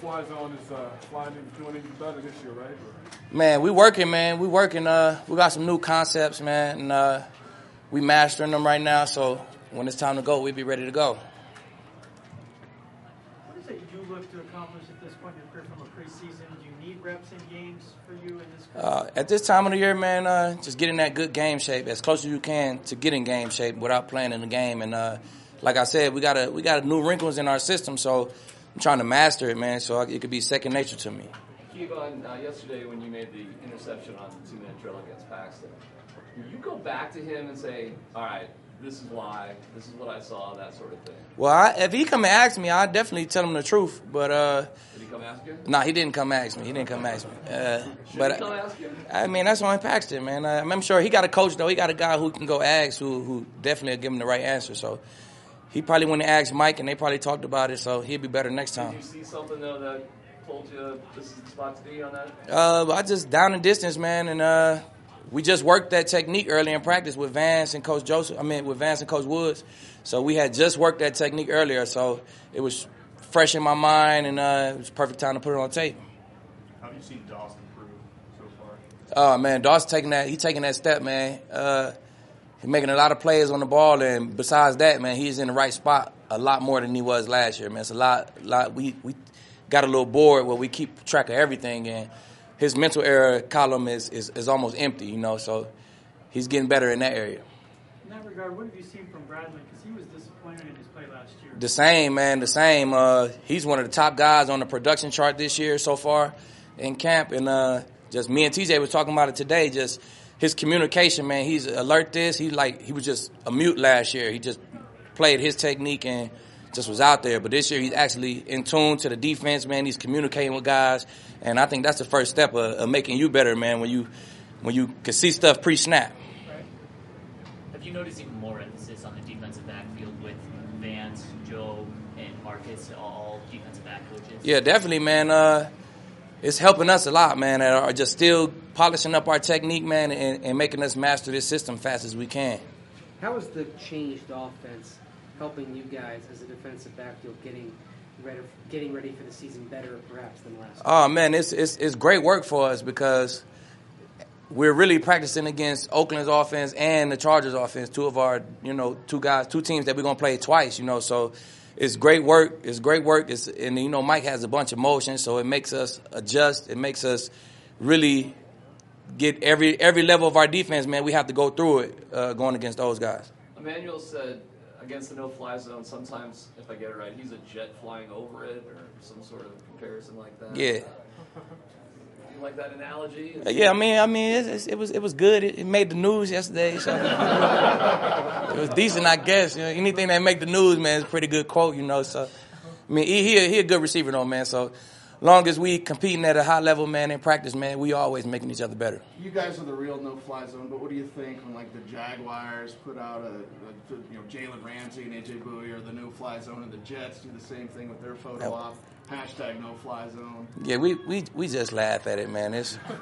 no-fly zone is flying and doing even better this year, right? Man, we working, man. We working. We got some new concepts, man, and we mastering them right now. So when it's time to go, we'll be ready to go. What is it you look to accomplish at this point in your career from a preseason? Do you need reps in games for you in this career? At this time of the year, man, just get in that good game shape, as close as you can to getting game shape without playing in the game. And like I said, we got new wrinkles in our system, so I'm trying to master it, man, so it could be second nature to me. Kevon, yesterday when you made the interception on the 2-minute drill against Paxton, did you go back to him and say, all right, this is why, this is what I saw, that sort of thing? Well, if he come and ask me, I'd definitely tell him the truth. But did he come ask you? Nah, he didn't come ask me. Should he come ask you? I mean, that's on Paxton, man. I'm sure he got a coach, though. He got a guy who can go ask, who definitely will give him the right answer. So he probably went and asked Mike, and they probably talked about it, so he'll be better next time. Did you see something, though, that told you this is the spot to be on that? I just down and distance, man, and we just worked that technique early in practice with Vance and Coach Woods. So we had just worked that technique earlier, so it was fresh in my mind, and it was perfect time to put it on tape. How have you seen Dawson improve so far? Oh man, Dawson taking that step, man. He's making a lot of plays on the ball, and besides that, man, he's in the right spot a lot more than he was last year, man. It's a lot. We got a little board where we keep track of everything, and his mental error column is almost empty, you know. So he's getting better in that area. In that regard, what have you seen from Bradley? Because he was disappointed in his play last year. The same, man. The same. He's one of the top guys on the production chart this year so far in camp, and just me and TJ was talking about it today. Just his communication, man. He's alert. He was just a mute last year. He just played his technique and just was out there. But this year he's actually in tune to the defense, man. He's communicating with guys, and I think that's the first step of making you better, man. When you can see stuff pre-snap. Right. Have you noticed even more emphasis on the defensive backfield with Vance, Joe, and Marcus, all defensive back coaches? Yeah, definitely, man. It's helping us a lot, man. Are just still polishing up our technique, man, and making us master this system fast as we can. How is the changed offense helping you guys as a defensive backfield getting ready for the season better, perhaps, than last year? Oh man, it's great work for us because we're really practicing against Oakland's offense and the Chargers' offense. Two of our, two teams that we're gonna play twice. So it's great work. It's great work. And Mike has a bunch of motion, so it makes us adjust. It makes us really get every level of our defense, man. We have to go through it going against those guys. Emmanuel said against the no-fly zone, sometimes, if I get it right, he's a jet flying over it or some sort of comparison like that. Yeah. You like that analogy? Yeah, I mean, it was good. It made the news yesterday, so it was decent, I guess. Anything that make the news, man, is a pretty good quote, So, I mean, he a good receiver, though, man. So, long as we competing at a high level, man, in practice, man, we always making each other better. You guys are the real no-fly zone, but what do you think when the Jaguars put out Jalen Ramsey and AJ Bowie are the no-fly zone, and the Jets do the same thing with their photo op? Hashtag no-fly zone. Yeah, we just laugh at it, man.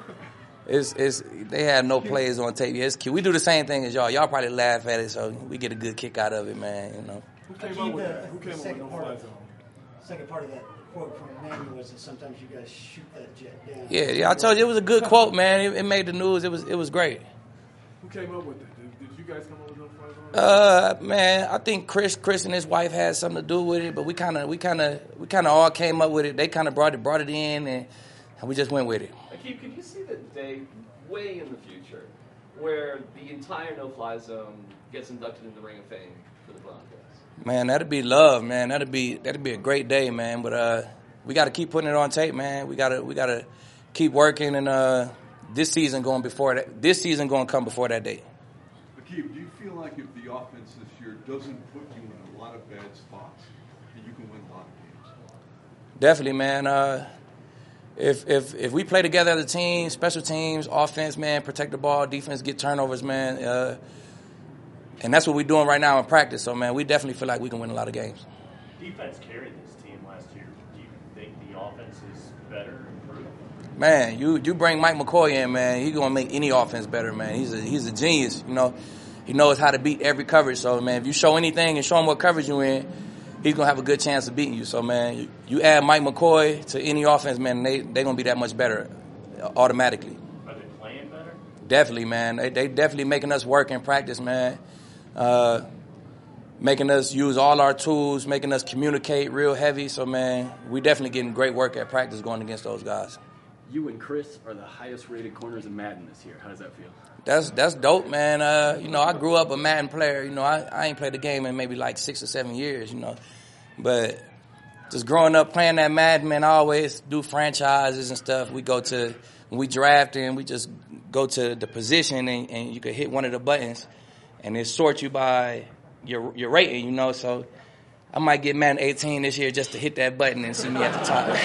It's they have no plays on tape. It's cute. We do the same thing as y'all. Y'all probably laugh at it, so we get a good kick out of it, man. Who came up with no-fly zone? Second part of that quote from Emmanuel was that sometimes you guys shoot that jet down. Yeah, I told you it was a good quote, man. It made the news. It was great. Who came up with it? Did you guys come up with no-fly zone? Man, I think Chris and his wife had something to do with it, but we kind of all came up with it. They kind of brought it in, and we just went with it. Akeem, could you see the day way in the future where the entire no-fly zone gets inducted in the Ring of Fame for the Broncos? Man, that'd be love, man. That'd be a great day, man. But we got to keep putting it on tape, man. We gotta keep working, and this season going to come before that day. Akeem, do you feel like if the offense this year doesn't put you in a lot of bad spots, that you can win a lot of games? Definitely, man. If we play together as a team, special teams, offense, man, protect the ball, defense, get turnovers, man. And that's what we're doing right now in practice. So, man, we definitely feel like we can win a lot of games. Defense carried this team last year. Do you think the offense is better, improved? Man, you bring Mike McCoy in, man, he's going to make any offense better, man. He's a genius, He knows how to beat every coverage. So, man, if you show anything and show him what coverage you're in, he's going to have a good chance of beating you. So, man, you add Mike McCoy to any offense, man, they're going to be that much better automatically. Are they playing better? Definitely, man. They definitely making us work in practice, man. Making us use all our tools, making us communicate real heavy. So, man, we definitely getting great work at practice going against those guys. You and Chris are the highest-rated corners in Madden this year. How does that feel? That's dope, man. I grew up a Madden player. I ain't played the game in maybe like 6 or 7 years, But just growing up playing that Madden, man, I always do franchises and stuff. When we draft and we just go to the position and you could hit one of the buttons and it sorts you by your rating, So I might get Madden 18 this year just to hit that button and see me at the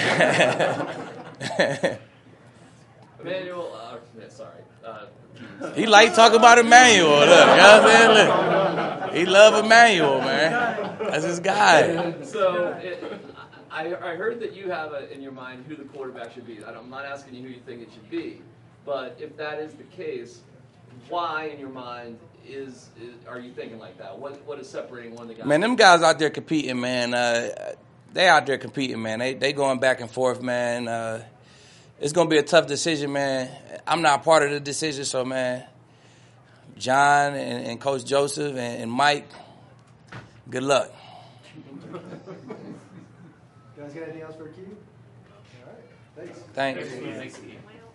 top. Emmanuel, sorry. He like talking about Emmanuel. Look, you know what I'm saying? Look, he love Emmanuel, man. That's his guy. So I heard that you have in your mind who the quarterback should be. I'm not asking you who you think it should be, but if that is the case, why in your mind are you thinking like that? What is separating one of the guys? Man, them guys out there competing, man. They out there competing, man. They going back and forth, man. It's going to be a tough decision, man. I'm not part of the decision, so, man, John and Coach Joseph and Mike, good luck. You guys got anything else for Keith? All right. Thanks. Thanks. Thanks.